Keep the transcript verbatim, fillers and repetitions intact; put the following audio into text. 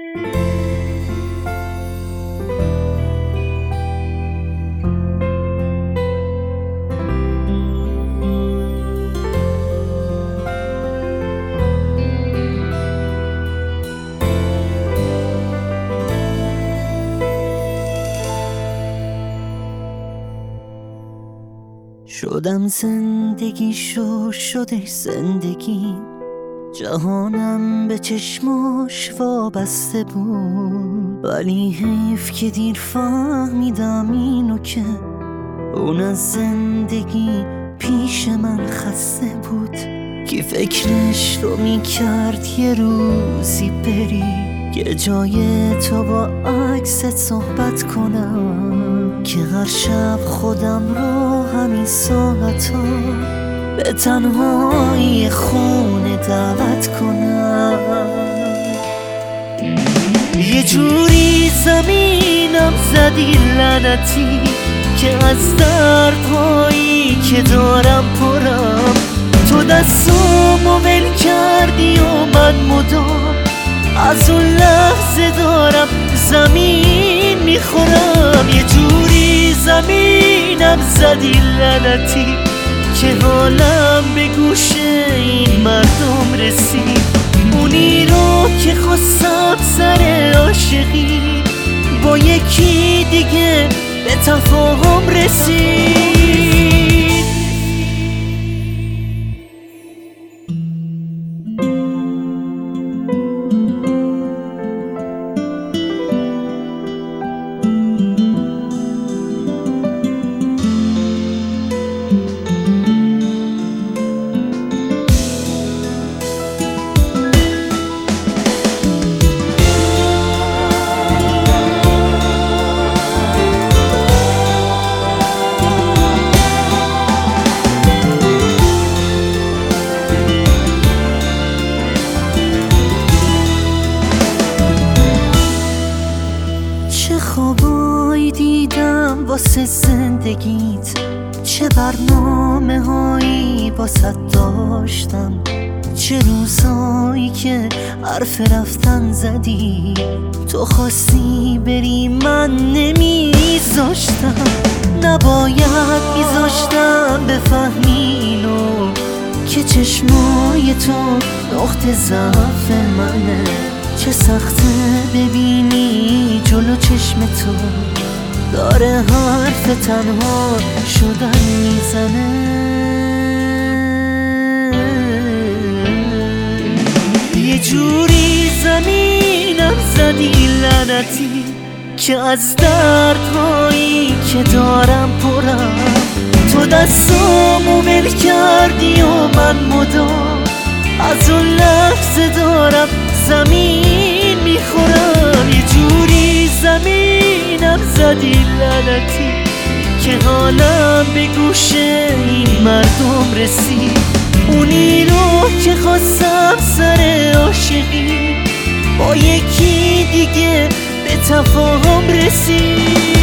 شدم زندگی شو شدش زندگی، جهانم به چشماش وابسته بود، ولی حیف که دیر فهمیدم اینو که اون از زندگی پیش من خسته بود. کی فکرش رو میکرد یه روزی بری که جای تو با عکست صحبت کنم، که هر شب خودم رو همین ساعتا به تنهایی خونه دعوت کنم. یه جوری زمینم زدی لعنتی که از دردهایی که دارم پرم، تو دستامو ول کردی و من مدام از اون لحظه دارم زمین میخورم. یه جوری زمینم زدی لعنتی که حالم به گوش این مردم رسید، اونی رو که خواستم سر عاشقی با یکی دیگه به تفاهم رسید. چه خوابایی دیدم واسه زندگیت، چه برنامه هایی واسه داشتم، چه روزایی که حرف رفتن زدی، تو خواستی بری من نمیذاشتم، نباید میذاشتم بفهمی اینو که چشمای تو نقطه ضعف منه. چه سخته ببینی جلو چشم تو داره حرف تنها شدن میزنه. یه جوری زمینم زدی لعنتی که از دردهایی که دارم پرم، تو دستامو ول کردی و من مدام از اون لحظه دارم زمین میخورم. یه جوری زمینم زدی لعنتی که حالم به گوش این مردم رسید، اونی رو که خواستم سر عاشقی با یکی دیگه به تفاهم رسید.